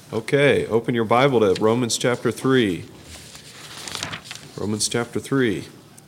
Okay, open your Bible to Romans chapter 3. Romans chapter 3.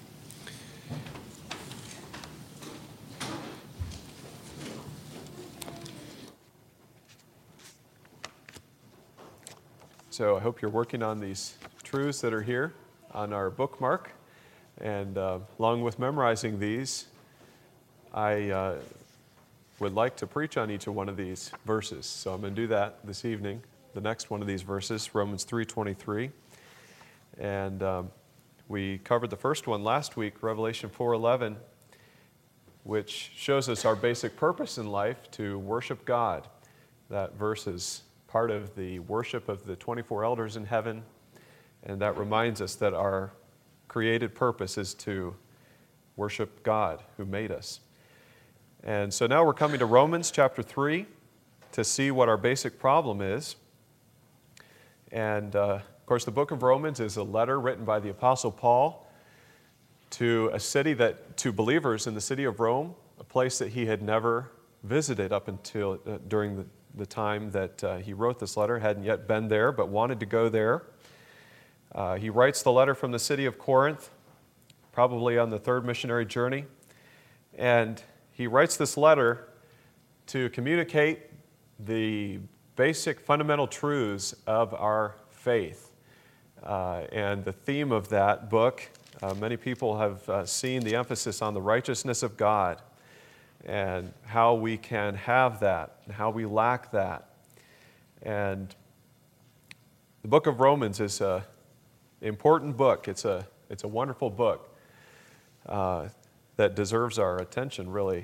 So I hope you're working on these truths that are here on our bookmark. And along with memorizing these, I would like to preach on each of one of these verses. So I'm going to do that this evening. The next one of these verses, Romans 3:23. And we covered the first one last week, Revelation 4:11, which shows us our basic purpose in life to worship God. That verse is part of the worship of the 24 elders in heaven, and that reminds us that our created purpose is to worship God who made us. And so now we're coming to Romans chapter 3 to see what our basic problem is. And of course, the book of Romans is a letter written by the Apostle Paul to to believers in the city of Rome, a place that he had never visited up until during the time that he wrote this letter, hadn't yet been there, but wanted to go there. He writes the letter from the city of Corinth, probably on the third missionary journey. And he writes this letter to communicate the basic fundamental truths of our faith. And the theme of that book, many people have seen the emphasis on the righteousness of God and how we can have that and how we lack that. And the book of Romans is an important book. It's a wonderful book that deserves our attention, really.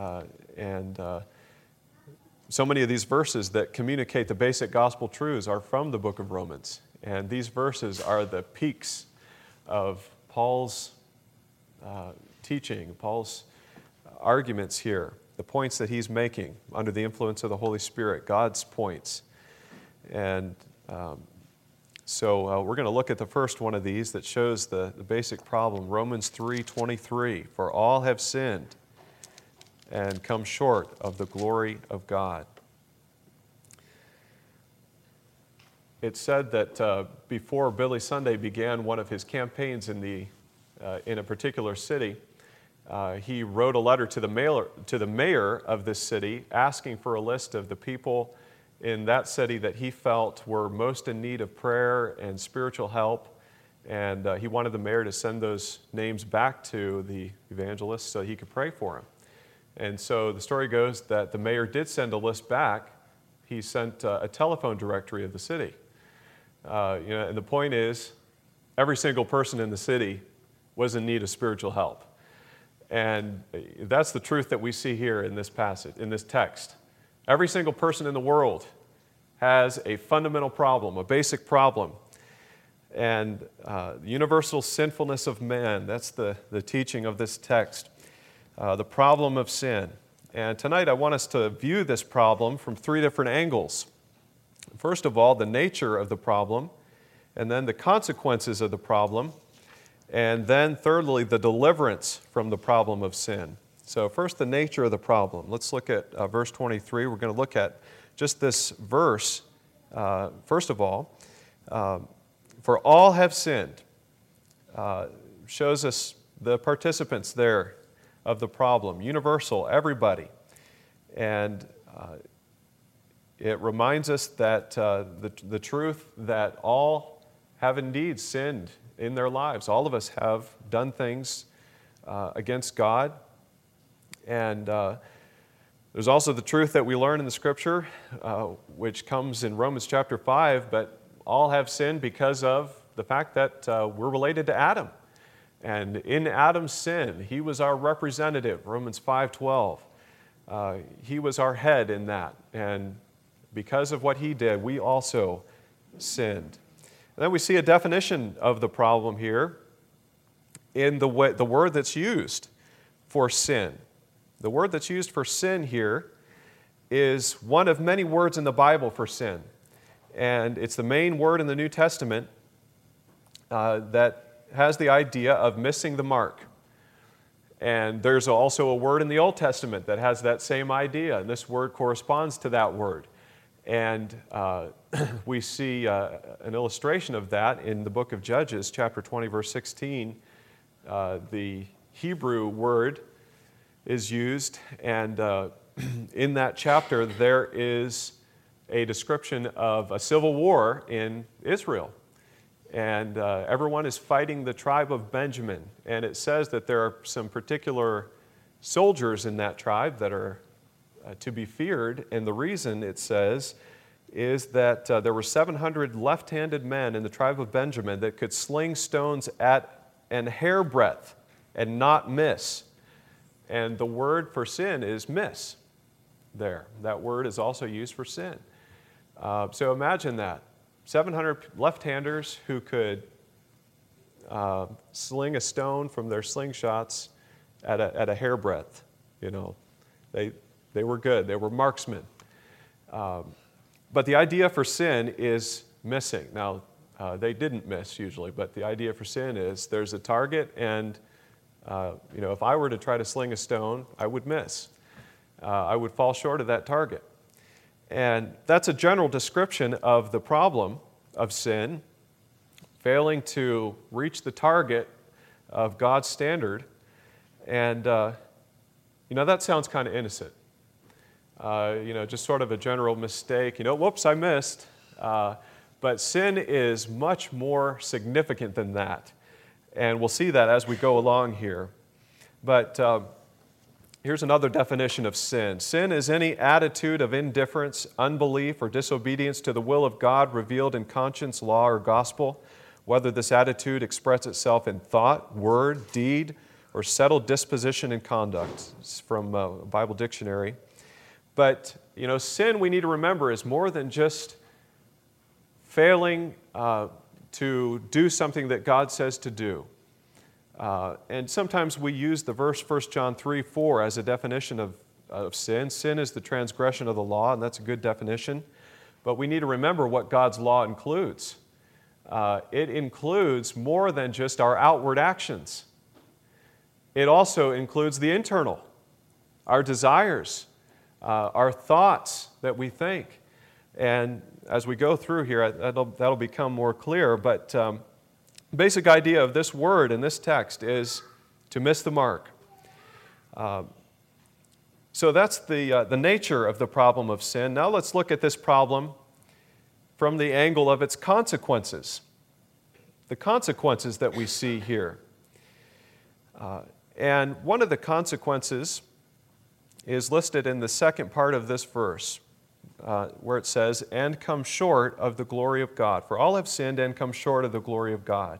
So many of these verses that communicate the basic gospel truths are from the book of Romans. And these verses are the peaks of Paul's teaching, Paul's arguments here, the points that he's making under the influence of the Holy Spirit, God's points. And so we're going to look at the first one of these that shows the basic problem, Romans 3:23. For all have sinned and come short of the glory of God. It's said that before Billy Sunday began one of his campaigns in a particular city, he wrote a letter to the mayor of this city asking for a list of the people in that city that he felt were most in need of prayer and spiritual help. And he wanted the mayor to send those names back to the evangelist so he could pray for him. And so the story goes that the mayor did send a list back. He sent a telephone directory of the city. And the point is, every single person in the city was in need of spiritual help. And that's the truth that we see here in this passage, in this text. Every single person in the world has a fundamental problem, a basic problem. And the universal sinfulness of man, that's the teaching of this text. The problem of sin. And tonight I want us to view this problem from three different angles. First of all, the nature of the problem, and then the consequences of the problem, and then thirdly, the deliverance from the problem of sin. So first, the nature of the problem. Let's look at verse 23. We're going to look at just this verse. First of all, for all have sinned, shows us the participants there of the problem, universal, everybody. And it reminds us that the truth that all have indeed sinned in their lives. All of us have done things against God. And there's also the truth that we learn in the Scripture, which comes in Romans chapter 5, but all have sinned because of the fact that we're related to Adam. And in Adam's sin, he was our representative, Romans 5:12. He was our head in that. And because of what he did, we also sinned. And then we see a definition of the problem here in the word that's used for sin. The word that's used for sin here is one of many words in the Bible for sin. And it's the main word in the New Testament that has the idea of missing the mark. And there's also a word in the Old Testament that has that same idea, and this word corresponds to that word. And we see an illustration of that in the book of Judges, chapter 20, verse 16. The Hebrew word is used, and in that chapter there is a description of a civil war in Israel. And everyone is fighting the tribe of Benjamin. And it says that there are some particular soldiers in that tribe that are to be feared. And the reason, it says, is that there were 700 left-handed men in the tribe of Benjamin that could sling stones at an hairbreadth and not miss. And the word for sin is miss there. That word is also used for sin. So imagine that. 700 left-handers who could sling a stone from their slingshots at a hairbreadth. You know, they were good. They were marksmen. But the idea for sin is missing. Now, they didn't miss usually, but the idea for sin is there's a target, and if I were to try to sling a stone, I would miss. I would fall short of that target. And that's a general description of the problem of sin, failing to reach the target of God's standard. And, that sounds kind of innocent. Just sort of a general mistake. Whoops, I missed. But sin is much more significant than that. And we'll see that as we go along here. But here's another definition of sin. Sin is any attitude of indifference, unbelief, or disobedience to the will of God revealed in conscience, law, or gospel, whether this attitude express itself in thought, word, deed, or settled disposition and conduct. It's from a Bible dictionary. But, sin, we need to remember, is more than just failing to do something that God says to do. And sometimes we use the verse 1 John 3:4 as a definition of sin. Sin is the transgression of the law, and that's a good definition. But we need to remember what God's law includes. It includes more than just our outward actions. It also includes the internal, our desires, our thoughts that we think. And as we go through here, that'll become more clear. But basic idea of this word in this text is to miss the mark. So that's the nature of the problem of sin. Now let's look at this problem from the angle of its consequences. The consequences that we see here. And one of the consequences is listed in the second part of this verse, where it says, "And come short of the glory of God. For all have sinned and come short of the glory of God."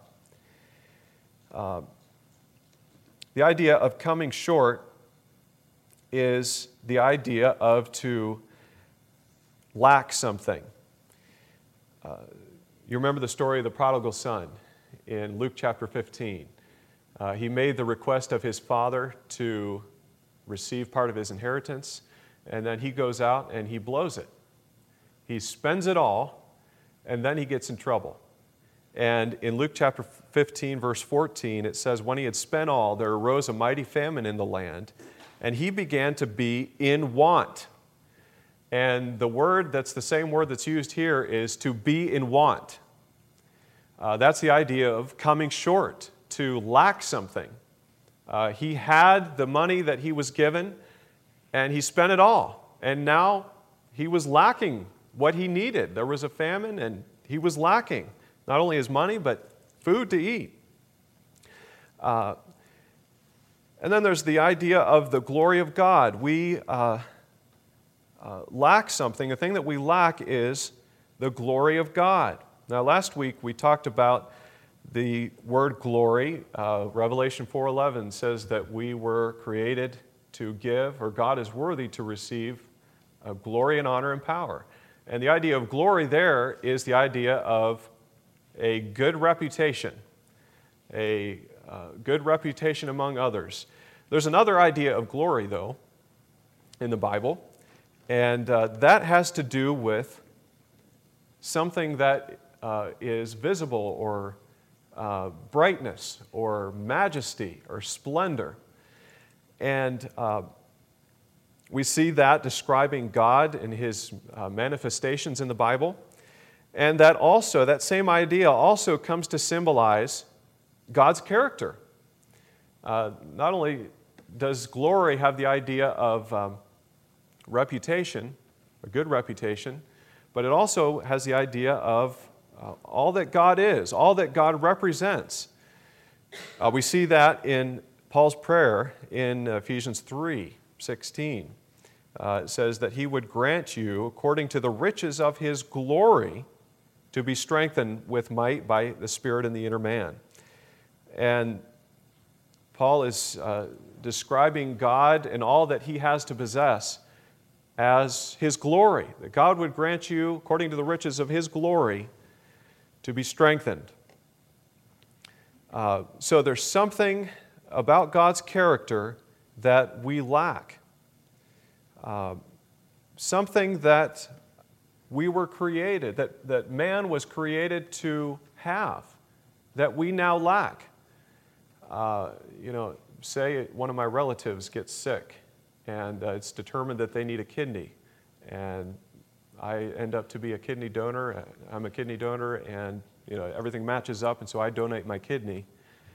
The idea of coming short is the idea of to lack something. You remember the story of the prodigal son in Luke chapter 15. He made the request of his father to receive part of his inheritance, and then he goes out and he blows it. He spends it all, and then he gets in trouble. And in Luke chapter 15, verse 14, it says, "When he had spent all, there arose a mighty famine in the land, and he began to be in want." And the word that's the same word that's used here is to be in want. That's the idea of coming short, to lack something. He had the money that he was given, and he spent it all. And now he was lacking what he needed. There was a famine, and he was lacking not only his money, but food to eat. And then there's the idea of the glory of God. We lack something. The thing that we lack is the glory of God. Now, last week we talked about the word glory. Revelation 4:11 says that we were created to give, or God is worthy to receive, glory and honor and power. And the idea of glory there is the idea of a good reputation, a good reputation among others. There's another idea of glory, though, in the Bible, and that has to do with something that is visible, or brightness, or majesty, or splendor. And We see that describing God and His manifestations in the Bible. And that same idea also comes to symbolize God's character. Not only does glory have the idea of reputation, a good reputation, but it also has the idea of all that God is, all that God represents. We see that in Paul's prayer in Ephesians 3:16. It says that He would grant you, according to the riches of His glory, to be strengthened with might by the Spirit in the inner man. And Paul is describing God and all that He has to possess as His glory, that God would grant you, according to the riches of His glory, to be strengthened. So there's something about God's character that we lack. Something that we were created, that man was created to have, that we now lack. Say one of my relatives gets sick, and it's determined that they need a kidney, and I end up to be a kidney donor. I'm a kidney donor, and everything matches up, and so I donate my kidney.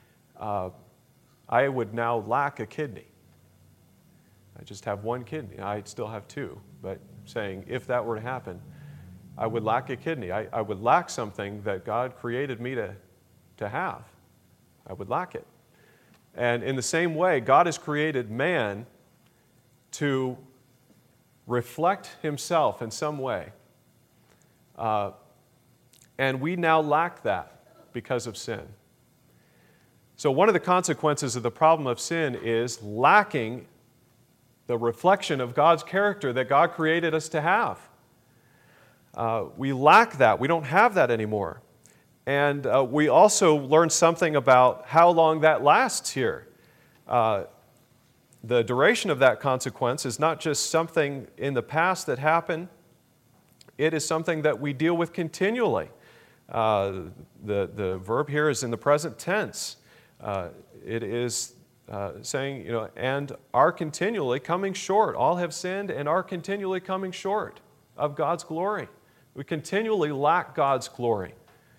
I would now lack a kidney. I just have one kidney. I still have two, but saying if that were to happen, I would lack a kidney. I would lack something that God created me to have. I would lack it. And in the same way, God has created man to reflect Himself in some way. And we now lack that because of sin. So one of the consequences of the problem of sin is lacking the reflection of God's character that God created us to have. We lack that. We don't have that anymore. And we also learn something about how long that lasts here. The duration of that consequence is not just something in the past that happened. It is something that we deal with continually. The verb here is in the present tense. It is saying, and are continually coming short. All have sinned and are continually coming short of God's glory. We continually lack God's glory.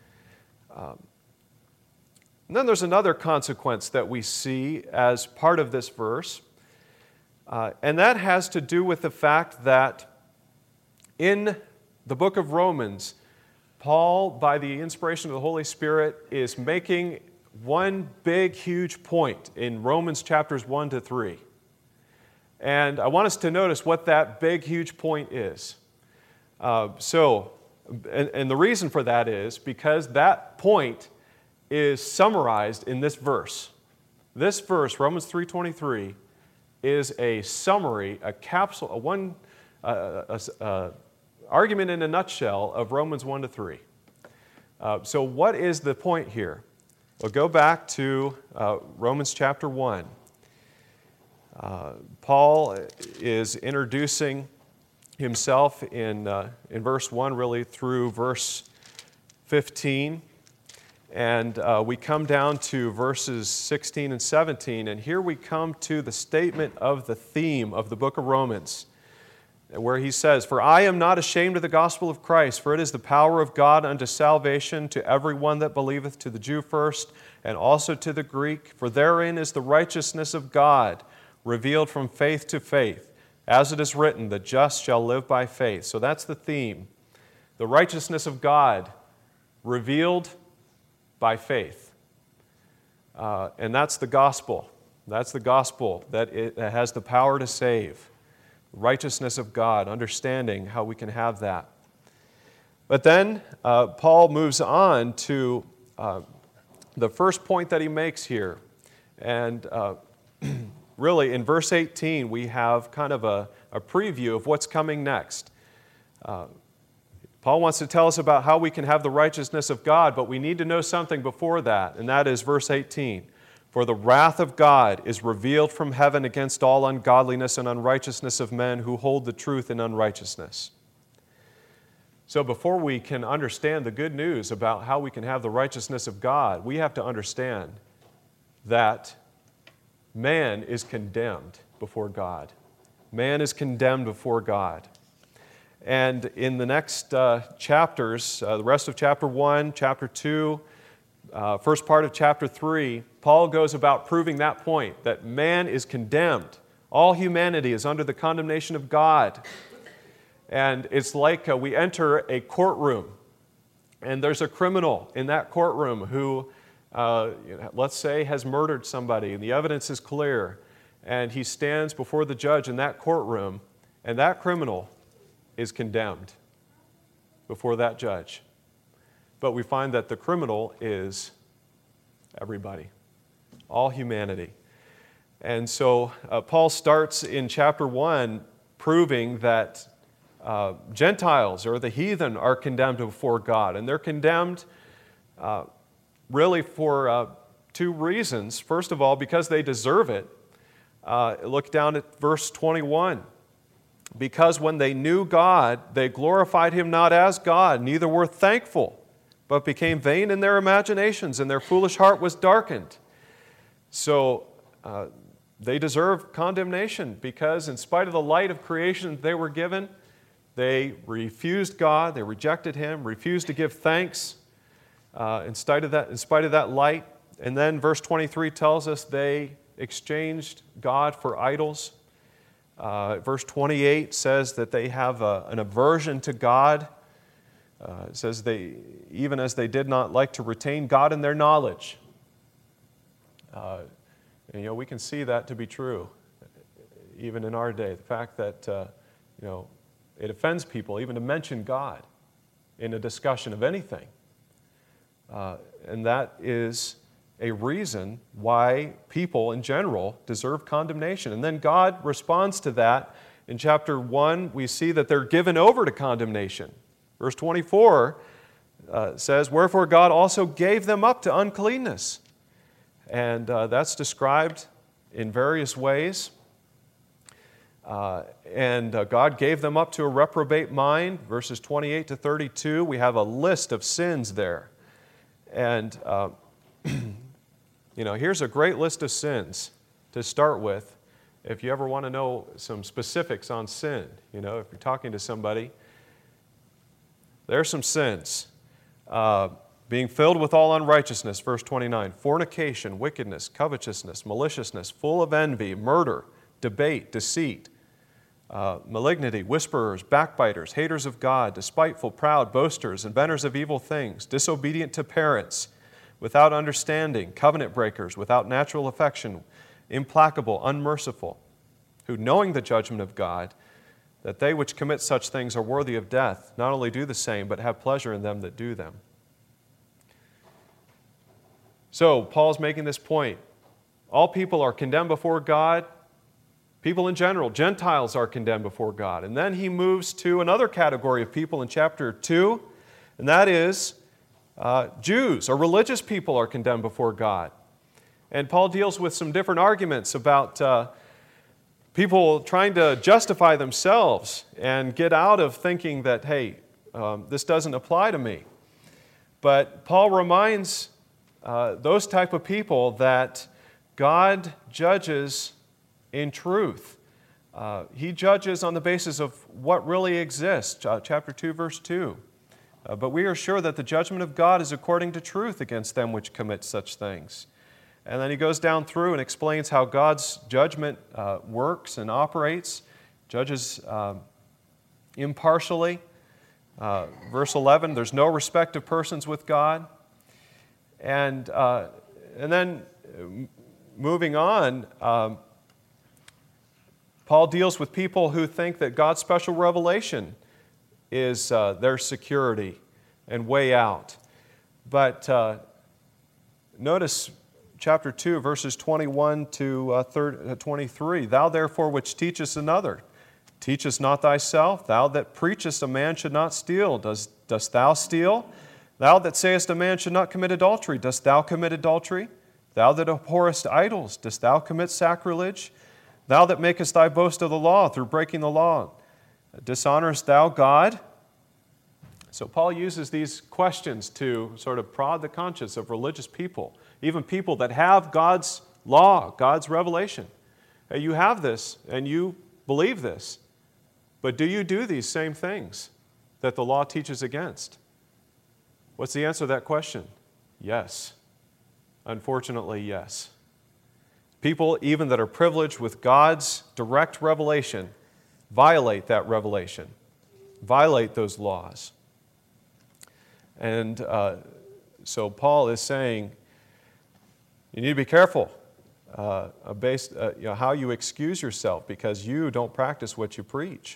And then there's another consequence that we see as part of this verse, and that has to do with the fact that in the book of Romans, Paul, by the inspiration of the Holy Spirit, is making one big, huge point in Romans chapters 1 to 3. And I want us to notice what that big, huge point is. And the reason for that is because that point is summarized in this verse. This verse, Romans 3:23, is a summary, a capsule, argument in a nutshell of Romans 1 to 3. So what is the point here? Well, go back to Romans chapter 1. Paul is introducing himself in verse 1 really through verse 15. And we come down to verses 16 and 17. And here we come to the statement of the theme of the book of Romans, where he says, "For I am not ashamed of the gospel of Christ, for it is the power of God unto salvation to everyone that believeth, to the Jew first, and also to the Greek. For therein is the righteousness of God, revealed from faith to faith. As it is written, the just shall live by faith." So that's the theme. The righteousness of God, revealed by faith. And that's the gospel. That's the gospel that has the power to save. Righteousness of God, understanding how we can have that. But then Paul moves on to the first point that he makes here. And really, in verse 18, we have kind of a preview of what's coming next. Paul wants to tell us about how we can have the righteousness of God, but we need to know something before that, and that is verse 18. "For the wrath of God is revealed from heaven against all ungodliness and unrighteousness of men who hold the truth in unrighteousness." So before we can understand the good news about how we can have the righteousness of God, we have to understand that man is condemned before God. Man is condemned before God. And in the next chapters, the rest of chapter 1, chapter 2, first part of chapter 3, Paul goes about proving that point, that man is condemned. All humanity is under the condemnation of God. And it's like we enter a courtroom, and there's a criminal in that courtroom who, let's say, has murdered somebody, and the evidence is clear, and he stands before the judge in that courtroom, and that criminal is condemned before that judge. But we find that the criminal is everybody, all humanity. And so Paul starts in chapter 1 proving that Gentiles or the heathen are condemned before God. And they're condemned really for two reasons. First of all, because they deserve it. Look down at verse 21. Because when they knew God, they glorified Him not as God, neither were thankful, but became vain in their imaginations, and their foolish heart was darkened. So they deserve condemnation because in spite of the light of creation they were given, they refused God, they rejected Him, refused to give thanks in spite of that light. And then verse 23 tells us they exchanged God for idols. Verse 28 says that they have an aversion to God. It says even as they did not like to retain God in their knowledge. And, we can see that to be true, even in our day. The fact that, it offends people even to mention God in a discussion of anything. And that is a reason why people in general deserve condemnation. And then God responds to that. In chapter 1, we see that they're given over to condemnation. Verse 24 says, "Wherefore God also gave them up to uncleanness." And that's described in various ways. And God gave them up to a reprobate mind. Verses 28 to 32, we have a list of sins there. And, here's a great list of sins to start with. If you ever want to know some specifics on sin, if you're talking to somebody, there are some sins. Being filled with all unrighteousness, verse 29, fornication, wickedness, covetousness, maliciousness, full of envy, murder, debate, deceit, malignity, whisperers, backbiters, haters of God, despiteful, proud, boasters, inventors of evil things, disobedient to parents, without understanding, covenant breakers, without natural affection, implacable, unmerciful, who, knowing the judgment of God, that they which commit such things are worthy of death, not only do the same, but have pleasure in them that do them. So, Paul's making this point. All people are condemned before God. People in general, Gentiles, are condemned before God. And then he moves to another category of people in chapter 2, and that is Jews or religious people are condemned before God. And Paul deals with some different arguments about people trying to justify themselves and get out of thinking that, hey, this doesn't apply to me. But Paul reminds those type of people that God judges in truth. He judges on the basis of what really exists, chapter 2, verse 2. But we are sure that the judgment of God is according to truth against them which commit such things. And then he goes down through and explains how God's judgment works and operates, judges impartially. Verse 11, there's no respect of persons with God. And then moving on, Paul deals with people who think that God's special revelation is their security and way out. But notice chapter 2, verses 21 to 23. Thou therefore which teachest another, teachest not thyself. Thou that preachest a man should not steal, dost thou steal? Thou that sayest a man should not commit adultery, dost thou commit adultery? Thou that abhorrest idols, dost thou commit sacrilege? Thou that makest thy boast of the law through breaking the law, dishonorest thou God? So Paul uses these questions to sort of prod the conscience of religious people, even people that have God's law, God's revelation. Hey, you have this, and you believe this. But do you do these same things that the law teaches against? What's the answer to that question? Yes. Unfortunately, yes. People, even that are privileged with God's direct revelation, violate that revelation, violate those laws. And so Paul is saying, you need to be careful based how you excuse yourself because you don't practice what you preach.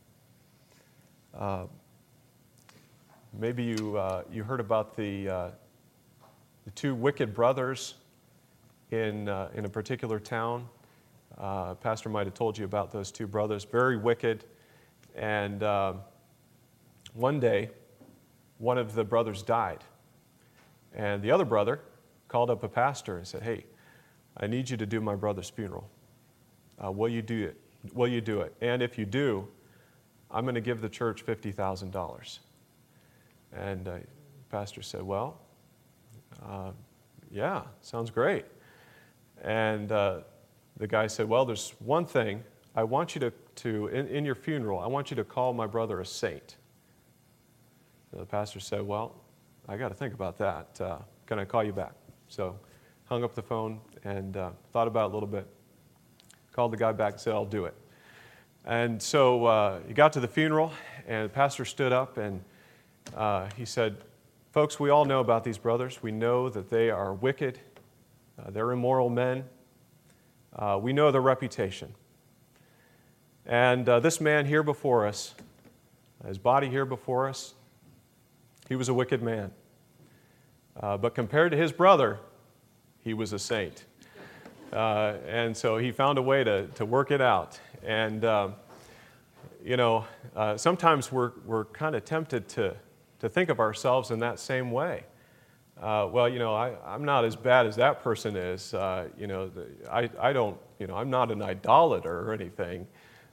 Maybe you heard about the two wicked brothers in a particular town. Pastor might have told you about those two brothers, very wicked. And one day, one of the brothers died. And the other brother called up a pastor and said, hey, I need you to do my brother's funeral. Will you do it? Will you do it? And if you do, I'm going to give the church $50,000. And the pastor said, well, yeah, sounds great. And the guy said, well, there's one thing. I want you to in your funeral, I want you to call my brother a saint. So the pastor said, well, I got to think about that. Can I call you back? So hung up the phone and thought about it a little bit. Called the guy back and said, I'll do it. And so he got to the funeral, and the pastor stood up, and he said, folks, we all know about these brothers. We know that they are wicked. They're immoral men. We know their reputation. And this man here before us, his body here before us, he was a wicked man. But compared to his brother, he was a saint. And so he found a way to work it out. And, sometimes we're kind of tempted to think of ourselves in that same way. I'm not as bad as that person is. I don't, I'm not an idolater or anything.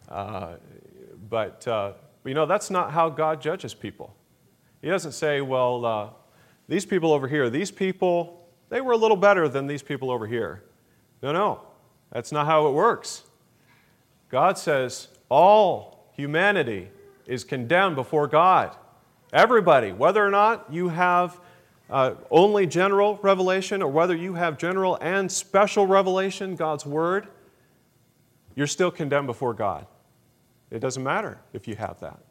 But that's not how God judges people. He doesn't say, well, these people over here, these people, they were a little better than these people over here. No, that's not how it works. God says all humanity is condemned before God. Everybody, whether or not you have only general revelation or whether you have general and special revelation, God's Word, you're still condemned before God. It doesn't matter if you have that.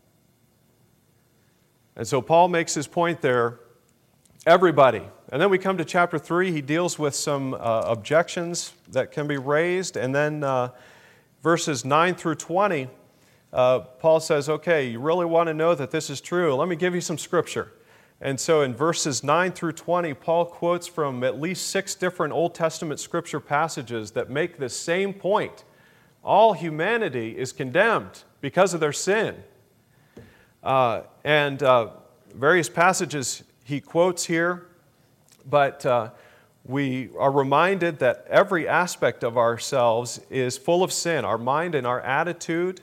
And so Paul makes his point there, everybody. And then we come to chapter 3. He deals with some objections that can be raised. And then verses 9 through 20, Paul says, okay, you really want to know that this is true? Let me give you some scripture. And so in verses 9 through 20, Paul quotes from at least 6 different Old Testament scripture passages that make the same point. All humanity is condemned because of their sin. And various passages he quotes here, but we are reminded that every aspect of ourselves is full of sin. Our mind and our attitude,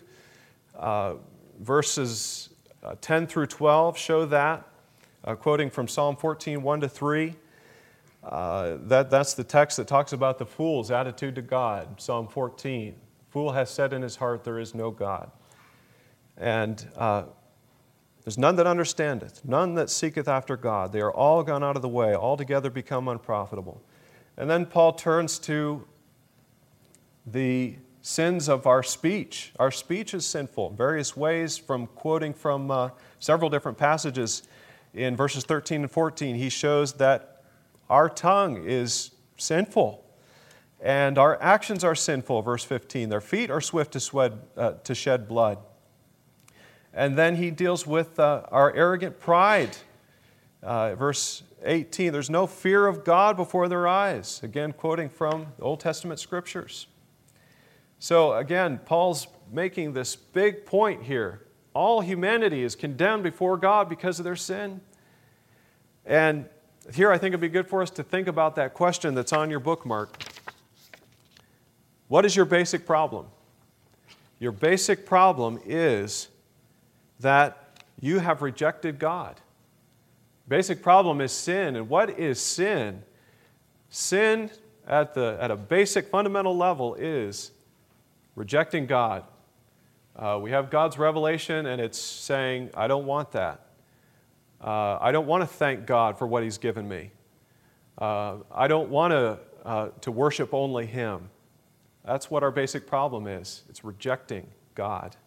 verses 10 through 12 show that. Quoting from Psalm 14, 1-3, that's the text that talks about the fool's attitude to God. Psalm 14, fool has said in his heart, there is no God. And there's none that understandeth, none that seeketh after God. They are all gone out of the way, altogether become unprofitable. And then Paul turns to the sins of our speech. Our speech is sinful in various ways, quoting from several different passages. In verses 13 and 14, he shows that our tongue is sinful and our actions are sinful. Verse 15, their feet are swift to shed blood. And then he deals with our arrogant pride. Verse 18, there's no fear of God before their eyes. Again, quoting from the Old Testament scriptures. So again, Paul's making this big point here. All humanity is condemned before God because of their sin. And here I think it'd be good for us to think about that question that's on your bookmark. What is your basic problem? Your basic problem is that you have rejected God. Basic problem is sin. And what is sin? Sin at a basic fundamental level is rejecting God. We have God's revelation, and it's saying, I don't want that. I don't want to thank God for what He's given me. I don't want to worship only Him. That's what our basic problem is. It's rejecting God.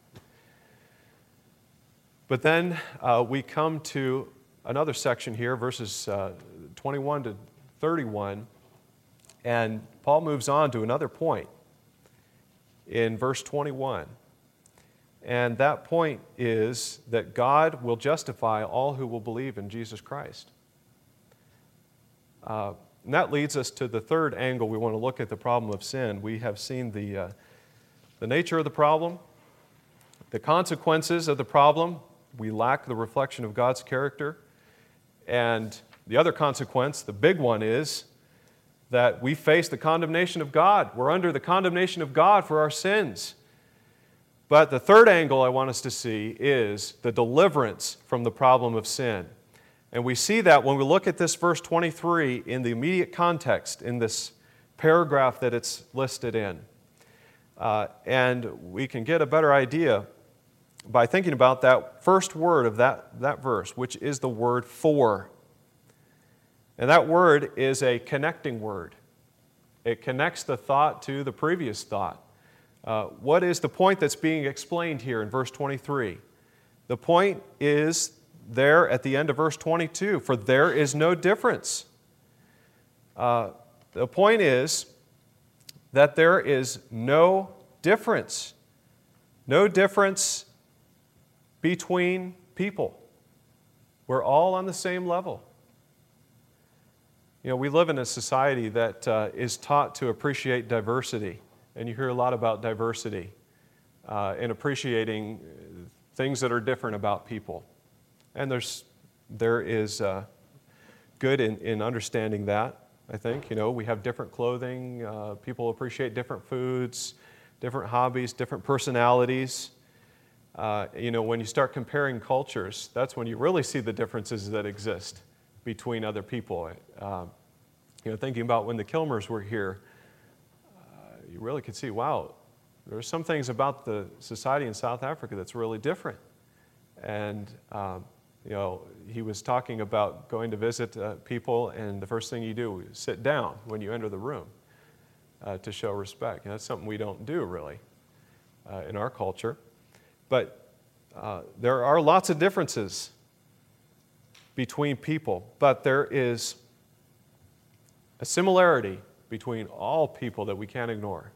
But then we come to another section here, verses 21 to 31, and Paul moves on to another point in verse 21. And that point is that God will justify all who will believe in Jesus Christ. And that leads us to the third angle. We want to look at the problem of sin. We have seen the nature of the problem, the consequences of the problem. We lack the reflection of God's character. And the other consequence, the big one, is that we face the condemnation of God. We're under the condemnation of God for our sins. But the third angle I want us to see is the deliverance from the problem of sin. And we see that when we look at this verse 23 in the immediate context, in this paragraph that it's listed in. And we can get a better idea by thinking about that first word of that verse, which is the word for. And that word is a connecting word. It connects the thought to the previous thought. What is the point that's being explained here in verse 23? The point is there at the end of verse 22, for there is no difference. The point is that there is no difference. No difference between people. We're all on the same level. You know, we live in a society that is taught to appreciate diversity. And you hear a lot about diversity and appreciating things that are different about people. And there is good in understanding that, I think. You know, we have different clothing. People appreciate different foods, different hobbies, different personalities. You know, when you start comparing cultures, that's when you really see the differences that exist between other people. You know, thinking about when the Kilmers were here, you really could see, wow, there are some things about the society in South Africa that's really different. And, you know, he was talking about going to visit people, and the first thing you do is sit down when you enter the room to show respect. And that's something we don't do, really, in our culture. But there are lots of differences between people, but there is a similarity between all people that we can't ignore.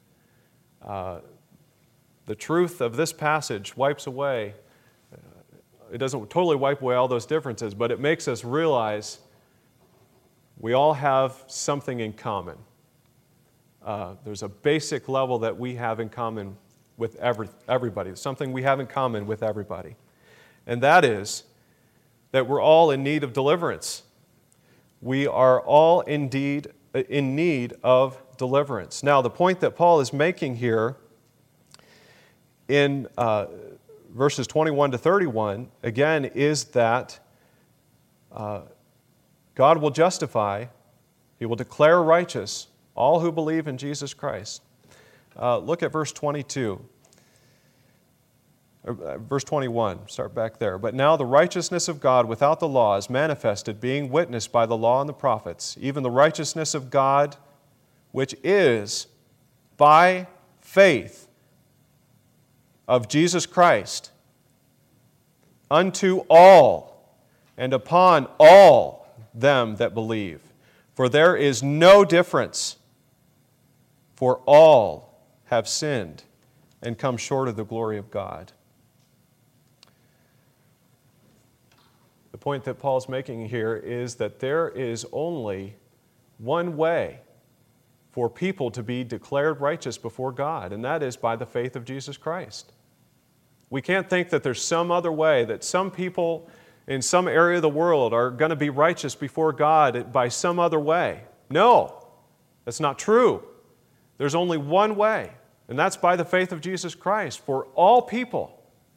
The truth of this passage wipes away, it doesn't totally wipe away all those differences, but it makes us realize we all have something in common. There's a basic level that we have in common with everybody, something we have in common with everybody. And that is that we're all in need of deliverance. We are all indeed in need of deliverance. Now, the point that Paul is making here in verses 21 to 31, again, is that God will justify, He will declare righteous all who believe in Jesus Christ. Look at verse 22. Verse 21, start back there. But now the righteousness of God without the law is manifested, being witnessed by the law and the prophets, even the righteousness of God, which is by faith of Jesus Christ, unto all and upon all them that believe. For there is no difference, for all have sinned and come short of the glory of God. The point that Paul's making here is that there is only one way for people to be declared righteous before God, and that is by the faith of Jesus Christ. We can't think that there's some other way, that some people in some area of the world are going to be righteous before God by some other way. No, that's not true. There's only one way, and that's by the faith of Jesus Christ for all people.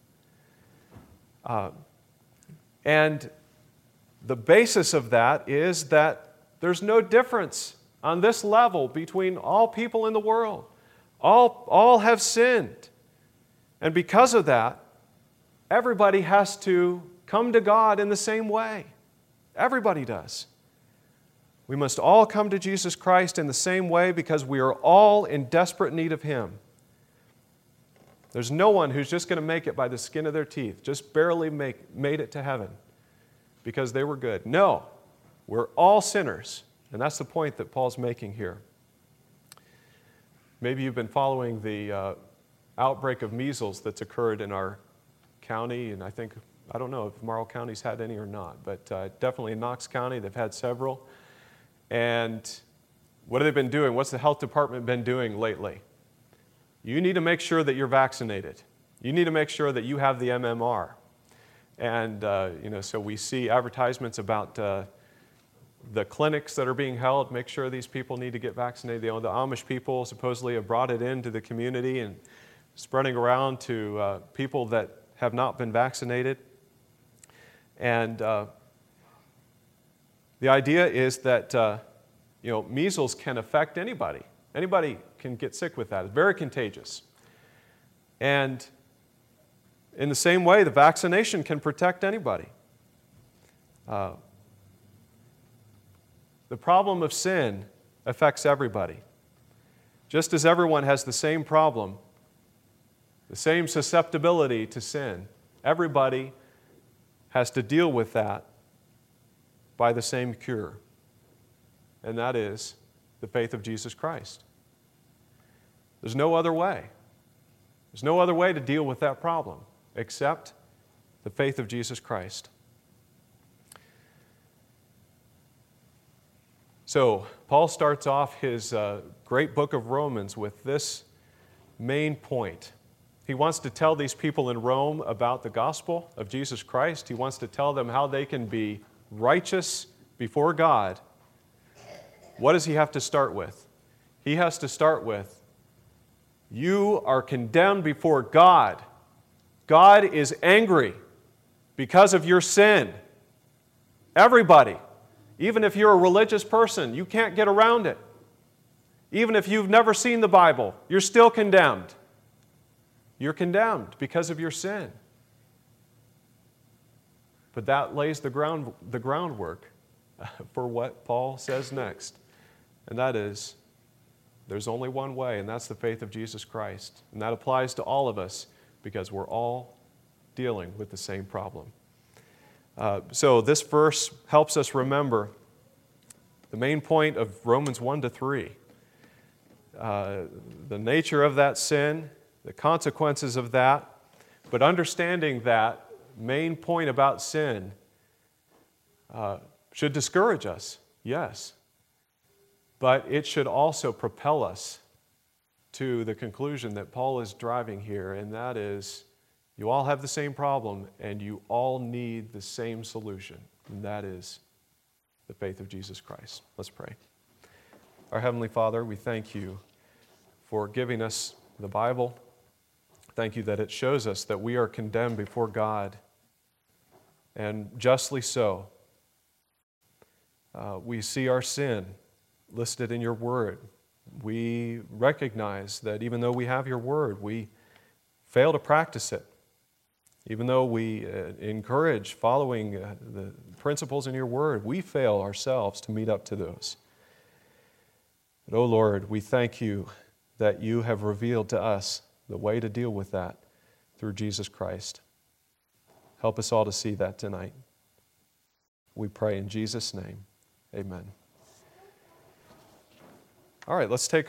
And the basis of that is that there's no difference on this level between all people in the world. All have sinned And because of that, everybody has to come to God in the same way. Everybody does. We must all come to Jesus Christ in the same way because we are all in desperate need of Him. There's no one who's just going to make it by the skin of their teeth, just barely made it to heaven because they were good. No, we're all sinners, and that's the point that Paul's making here. Maybe you've been following the outbreak of measles that's occurred in our county, and I don't know if Marl County's had any or not, but definitely in Knox County they've had several. And what have they been doing? What's the health department been doing lately? You need to make sure that you're vaccinated. You need to make sure that you have the MMR. And so we see advertisements about the clinics that are being held. Make sure these people need to get vaccinated. The Amish people supposedly have brought it into the community and spreading around to people that have not been vaccinated. And the idea is that measles can affect anybody. Anybody can get sick with that. It's very contagious. And in the same way, the vaccination can protect anybody. The problem of sin affects everybody. Just as everyone has the same problem, the same susceptibility to sin, everybody has to deal with that by the same cure, and that is the faith of Jesus Christ. There's no other way. There's no other way to deal with that problem except the faith of Jesus Christ. So, Paul starts off his great book of Romans with this main point. He wants to tell these people in Rome about the gospel of Jesus Christ. He wants to tell them how they can be righteous before God. What does he have to start with? He has to start with, you are condemned before God. God is angry because of your sin. Everybody. Even if you're a religious person, you can't get around it. Even if you've never seen the Bible, you're still condemned. You're condemned because of your sin. But that lays the groundwork for what Paul says next. And that is, there's only one way, and that's the faith of Jesus Christ. And that applies to all of us because we're all dealing with the same problem. So this verse helps us remember the main point of Romans 1-3. The nature of that sin, the consequences of that, but understanding that main point about sin should discourage us, yes, but it should also propel us to the conclusion that Paul is driving here, and that is, you all have the same problem, and you all need the same solution, and that is the faith of Jesus Christ. Let's pray. Our Heavenly Father, we thank you for giving us the Bible. Thank you that it shows us that we are condemned before God, and justly so. We see our sin listed in your Word. We recognize that even though we have your Word, we fail to practice it. Even though we encourage following the principles in your Word, we fail ourselves to meet up to those. But, oh Lord, we thank you that you have revealed to us the way to deal with that through Jesus Christ. Help us all to see that tonight. We pray in Jesus' name. Amen. All right, let's take